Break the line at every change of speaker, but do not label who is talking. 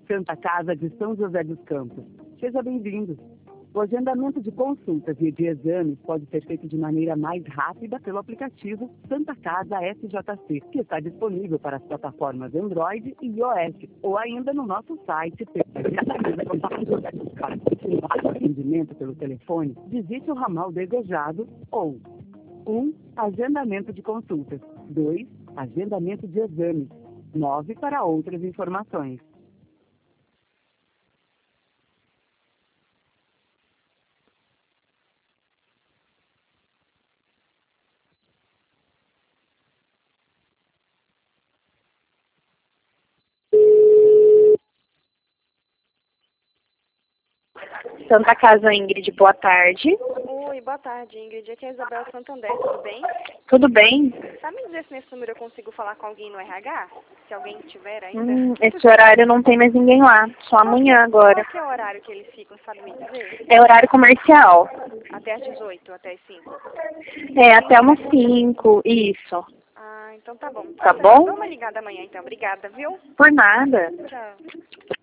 Santa Casa de São José dos Campos. Seja bem-vindo. O agendamento de consultas e de exames pode ser feito de maneira mais rápida pelo aplicativo Santa Casa SJC, que está disponível para as plataformas Android e iOS, ou ainda no nosso site. Para atendimento pelo telefone, visite o ramal desejado ou 1. Agendamento de consultas. 2. Agendamento de exames. 9 para outras informações.
Santa Casa Ingrid, boa tarde.
Oi, boa tarde, Ingrid. Aqui é a Isabela Santander, tudo bem?
Tudo bem?
Sabe me dizer se nesse número eu consigo falar com alguém no RH? Se alguém tiver ainda?
Esse horário não tem mais ninguém lá, só amanhã agora.
Qual que é o horário que eles ficam, sabe me dizer?
É horário comercial.
Até às 18, até às 5?
É, até umas 5, isso.
Ah, então tá bom.
Tá bom?
Dá uma ligada amanhã então, obrigada, viu?
Por nada.
Tchau.